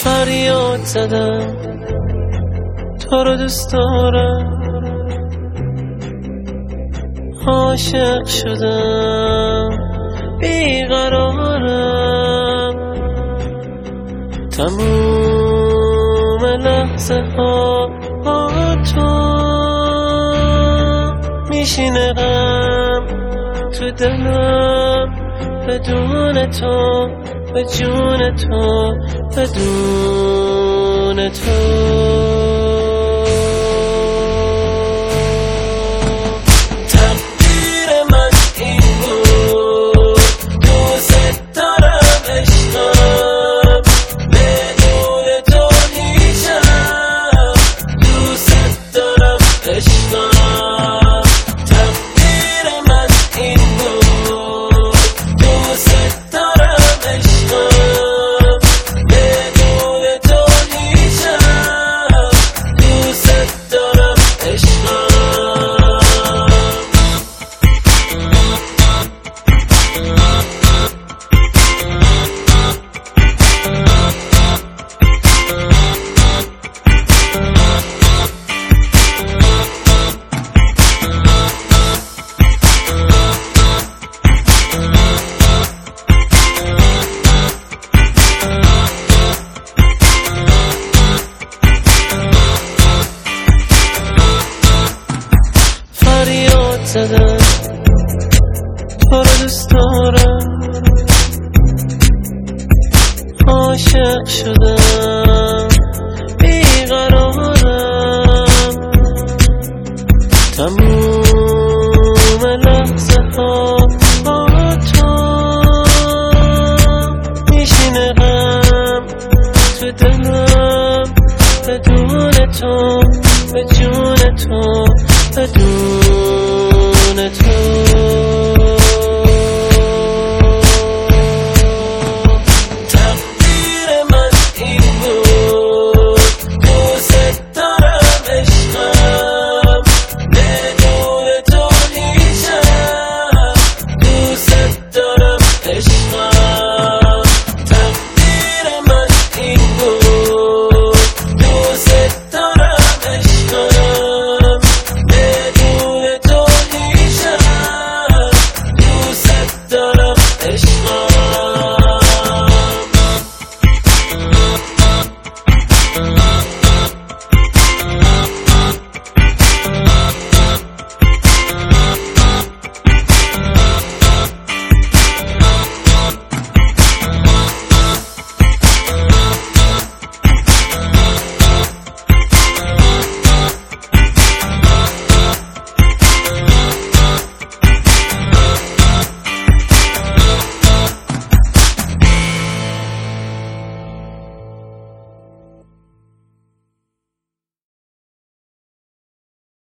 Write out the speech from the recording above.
فریاد زدم تو رو دوست دارم، عاشق شدم بیقرارم، تموم لحظه ها با تو میشینه غم تو دلم، بدون تو به جون تو بدون تو. تقدیر من این بود، دوست دارم عشقم، بدون تو هیچم، دوست دارم عشقم. تقدیر من این بود، دوست دارم عشقم، بدون تو هیچم، دوست دارم عشقم. فریاد زدم تو رو دوست دارم، عاشق شدم بیقرارم، تموم لحظه ها با تو میشینه غم تو دلم، بدون تو به جون تو بدون تو. تقدیر من این بود، دوست دارم عشقم، بدون تو هیچم، دوست دارم عشقم.